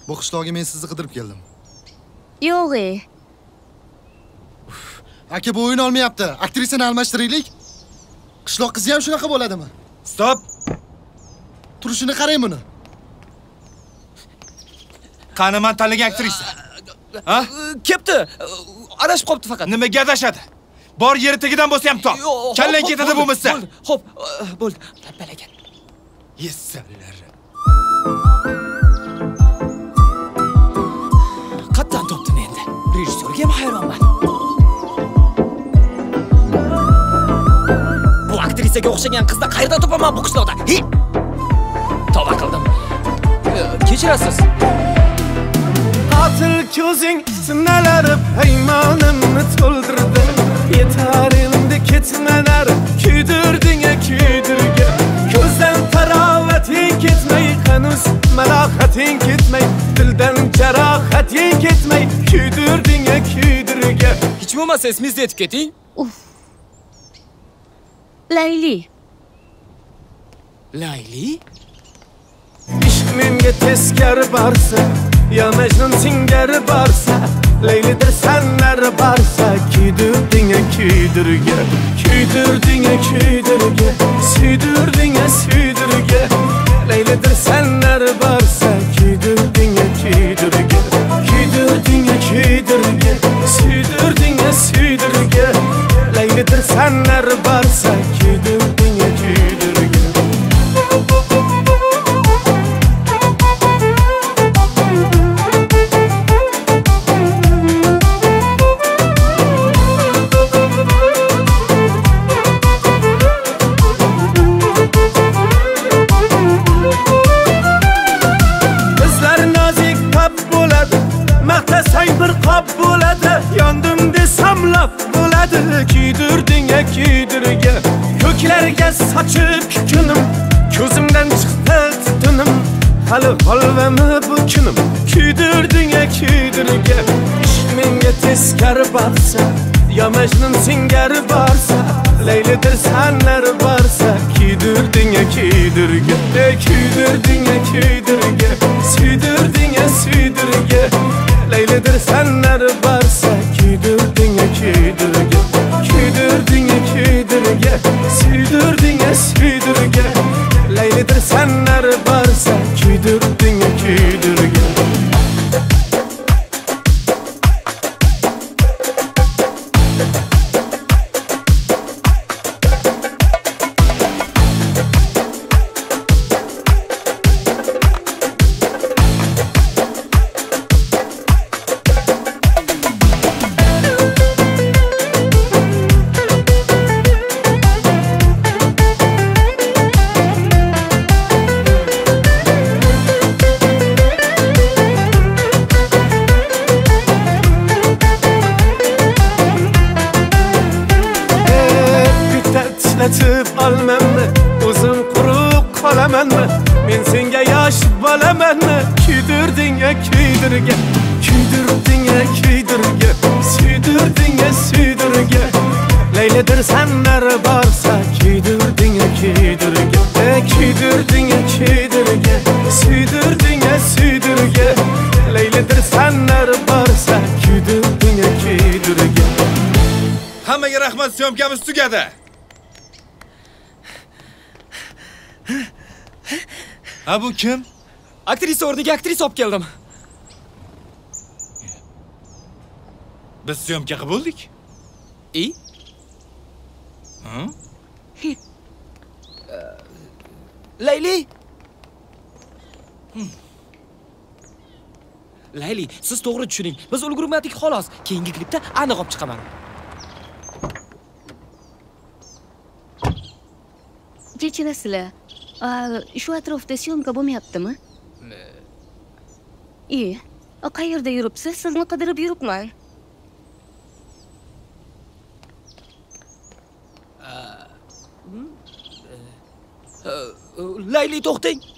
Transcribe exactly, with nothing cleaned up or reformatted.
Bu qishloqqa men sizni qidirib keldim. Yo'q, ey. Aka, bu o'yin olmayapti. Aktrisani almashtiraylik. Qishloq qizi ham shunaqa bo'ladimi? Stop. Turishini qarang buni. Qani men tanlagan aktrisa? Ha? Kepti. Adashib qopti faqat. Nimaga adashadi? Bor yeri tagidan bo'lsa ham top. Kallang ketadi bo'lmasa. Xo'p, bo'ldi. Tabbalagan. Yessallar. Qatdan topdim endi. Rejissyorga ham hayronman. Bu aktrisaga o'xshagan qizni qayerdan topaman bu qishloqda? Hi! Tavba qildim. Kechirasiz. Qatil ko'zing sinalarib haymonimni to'ldirdi. Yetar endi ketmalar, kuydirding kuydirga. Ko'zdan tarovating ketmay, hanuz malohating ketmay, dildan jarohating ketmay, kuydirding kuydirga. Hech bo'lmasa esingizda yetib keting. Uf. Layli. Layli? Ishq menga teskari borsa, ya Majnun singari borsa, Laylidir sanlari borsa, kuydirding kuydirga, kuydirding kuydirga, suydirding suydirga. Laylidir sanlari borsa, kuydirding kuydirga, kuydirding kuydirga, suydirding suydirga. Laylidir sanlari borsa, kuydirding kuydirga. Maqtasang bir qop bo'ladi, yondim desam laf bo'ladi. Kuydirding kuydirga, ko'klarga sochib kunim, ko'zimdan chiqdi tutunim. Hali holvami bu kunim, kuydirding kuydirga. Ishq menga teskari borsa, ya Majnun singari borsa, Laylidir sanlar borsa, kuydirding kuydirga, kuydirding kuydirga, suydirding suydirga. Laylidir sanlar borsa, kuydirding kuydirga, kuydirding kuydirga, suydirding suydirga. Laylidir sanlar borsa, kuydirding kuydirga. Titretib olmanmi, o'zim quruq qolamanmi? Men senga yosh bolamanmi? Kuydirding kuydirga, kuydirding kuydirga, suydirding suydirga. Laylidir sanlar borsa, kuydirding kuydirga, kuydirding kuydirga, suydirding suydirga. Laylidir sanlar borsa, kuydirding kuydirga. Hammaga rahmat, syomkamiz tugadi. Ha, bu kim? Aktrisa o'rniga aktrisa olib keldim. Biz syomka qilib bo'ldik. I? Ha? Layli. Layli, siz to'g'ri tushuning. Biz ulgurmadik xolos. Keyingi klipda aniq olib chiqaman. Kechirasizlar. Shu atrofda syomka bo'lmayaptimi? E, qayerda yuribsiz? Sizni qidirib yuribman. Layli, to'xtang.